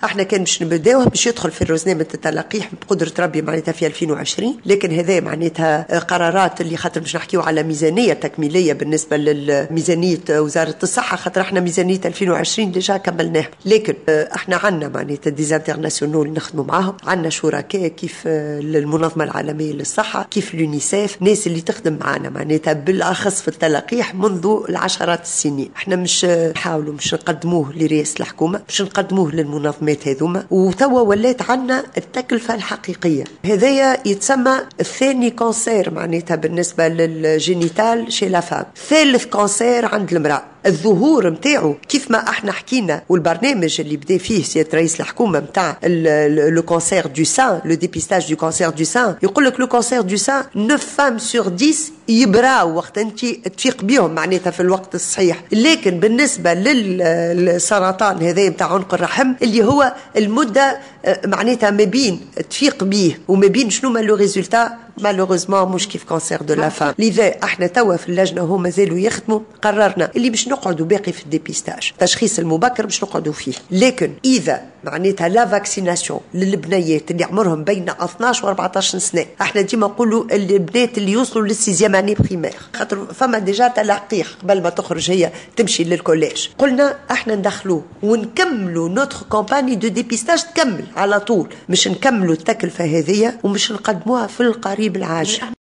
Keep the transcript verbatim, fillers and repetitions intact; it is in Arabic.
احنا كان باش نبداوها باش يدخل في الرزنامة التلقيح بقدرة ربي معناتها في ألفين وعشرين، لكن هذا معناتها قرارات اللي خاطر باش نحكيو على ميزانية تكميلية بالنسبة لميزانية وزارة الصحة، خاطر احنا ميزانية ألفين وعشرين ديجا كملناها. لكن احنا عندنا معناتها ديزانترناسيونال نخدموا معاهم، عندنا شركاء كيف المنظمة العالمية للصحة، كيف اليونيسيف، ناس اللي تخدم معنا معناتها بالاخص في التلقيح منذ العشرات السنين. احنا مش نحاولوا مش نقدموه لرئاسة الحكومة، مش نقدموه للمنظمات هذوما، وتوا ولات عنا التكلفة الحقيقية. هذايا يتسمى الثاني كونسير معناتها بالنسبة للجينيتال شي لافام، ثالث كونسير عند المرأة. الظهور متاعو كيف ما احنا حكينا، والبرنامج اللي بدا فيه سيادة رئيس الحكومة متاع لو كونسير دو سان، لو ديبيستاج دو كونسير دو سان، يقول لك لو كونسير دو سان نوف فام سور ديس يبراو وقت انت تفيق بيهم معناتها في الوقت الصحيح. لكن بالنسبة للسرطان هذا متاع عنق الرحم اللي هو المدة معناتها ما بين تفيق بيه وما بين شنو ما لو ريزولتا مالوغوزمون مش كيف كونسير دو لا فام. لذا احنا توا في اللجنه هما مازالوا يخدموا، قررنا اللي باش نقعدوا باقي في الديبيستاج التشخيص المبكر باش نقعدوا فيه. لكن اذا معناتها لا فاكسيناسيون للبنيات اللي عمرهم بين اثناش و أربعطاش سنه، احنا ديما نقولوا البنات اللي يوصلوا للسيزيام اني بريمير، خاطر فما ديجا تلقيح قبل ما تخرج هي تمشي للكوليج، قلنا احنا ندخلوه ونكملوا نوتر كومباني دو ديبيستاج تكمل على طول، مش نكملوا التكلفه هذه ومش نقدموها في القريب العاجل.